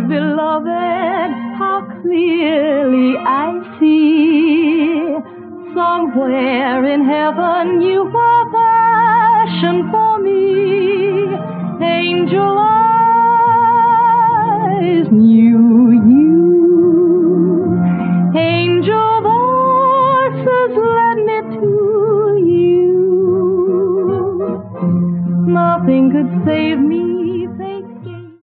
beloved, how clearly I see. Somewhere in heaven you were fashioned for me. Angel eyes knew you. Angel voices led me to you. Nothing could save me